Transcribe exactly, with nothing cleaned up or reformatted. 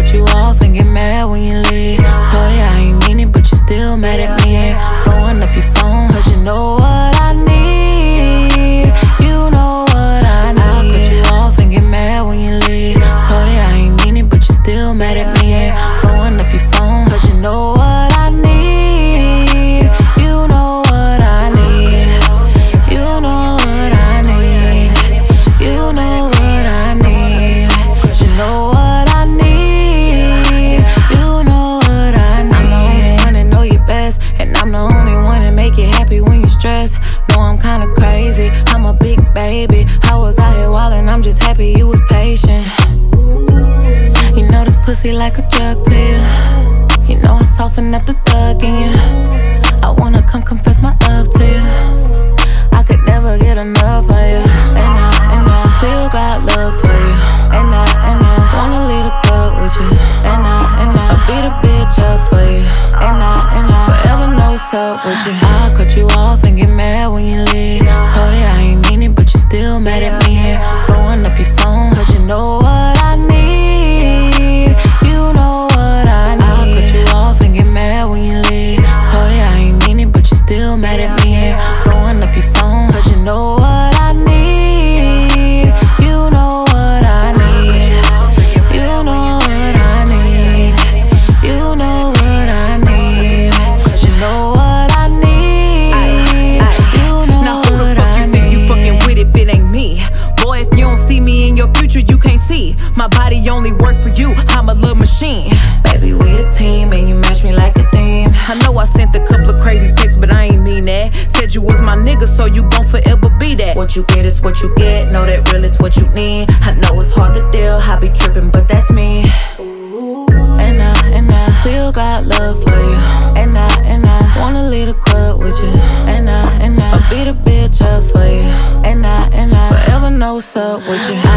cut you off and get mad when you leave. Told you I ain't mean it, but you still mad at me. And blowing up your phone, cause you know what I need. You know what I need. I'll cut you off and get mad when you leave. Told you I ain't mean it, but you still mad at me. And blowing up your phone, cause you know what I need. You know what I need. You know what I need. You know what I need. You know what I need. You know what I need. I'm the only one that know you best, and I'm the only one that make you happy when you stressed. Know I'm kinda crazy, I'm a big baby. I was out here wildin', I'm just happy you was patient. You know this pussy like a drug to you. You know I soften up the thug in you. I wanna come confess my love to you. I could never get enough of you. And I, and I still got love for you. And I, and I wanna leave the club with you. And I, and I beat a bitch up for you. And I, and I forever know what's up with you. I'll cut you off and get mad when you leave. Told you I ain't mean it, but you still mad at me. And blowing up your phone, cause you know what I need. You know what I need. I'll cut you off and get mad when you leave. Told you I ain't mean it, but you still mad at me. And blowing up your phone, cause you know what I need. You know what I need. You know what I need. You know what I need. You know what I need. You know now who the what fuck I you think you need. fucking with if it ain't me? Boy, if you don't see me in your future, you can't see. My body only work for you, I'm a little machine. Baby, we a team and you match me like a theme. I know I sent a couple of crazy texts, but I ain't mean that. Said you was my nigga, so you gon' forever be that. What you get is what you get, know that real is what you need. I know it's hard to deal, I be trippin', but that's me. And I, and I still got love for you. And I, and I wanna leave the club with you. And I, and I beat a bitch up for you. And I, and I forever know what's up with you.